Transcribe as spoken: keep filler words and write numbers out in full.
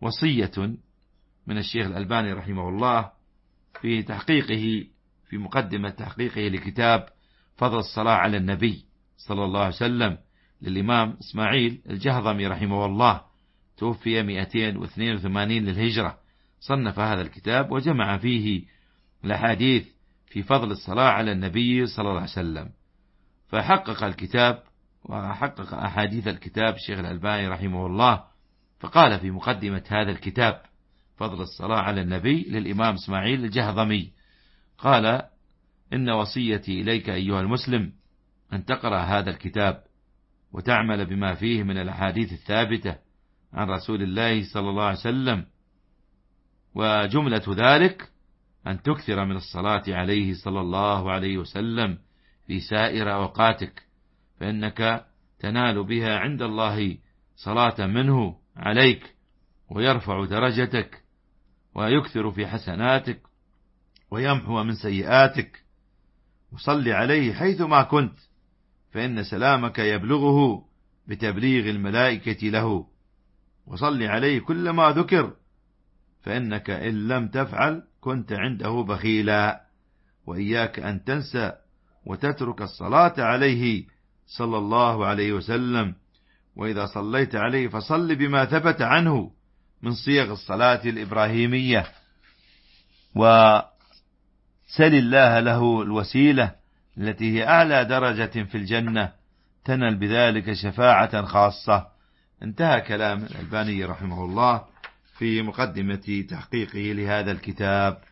وصية من الشيخ الألباني رحمه الله في تحقيقه في مقدمة تحقيقه لكتاب فضل الصلاة على النبي صلى الله عليه وسلم للإمام إسماعيل الجهضمي رحمه الله، توفي مئتين واثنين وثمانين للهجرة. صنف هذا الكتاب وجمع فيه الأحاديث في فضل الصلاة على النبي صلى الله عليه وسلم. فحقق الكتاب وحقق أحاديث الكتاب الشيخ الألباني رحمه الله، فقال في مقدمة هذا الكتاب فضل الصلاة على النبي للإمام إسماعيل الجهضمي، قال: إن وصيتي إليك أيها المسلم أن تقرأ هذا الكتاب وتعمل بما فيه من الأحاديث الثابتة عن رسول الله صلى الله عليه وسلم، وجملة ذلك أن تكثر من الصلاة عليه صلى الله عليه وسلم في سائر أوقاتك، فإنك تنال بها عند الله صلاة منه عليك، ويرفع درجتك ويكثر في حسناتك ويمحو من سيئاتك. وصل عليه حيثما كنت، فإن سلامك يبلغه بتبليغ الملائكة له. وصل عليه كلما ذكر، فإنك إن لم تفعل كنت عنده بخيلا. وإياك أن تنسى وتترك الصلاة عليه صلى الله عليه وسلم. وإذا صليت عليه فصل بما ثبت عنه من صيغ الصلاة الإبراهيمية، وسل الله له الوسيلة التي هي أعلى درجة في الجنة، تنل بذلك شفاعة خاصة. انتهى كلام الألباني رحمه الله في مقدمة تحقيقه لهذا الكتاب.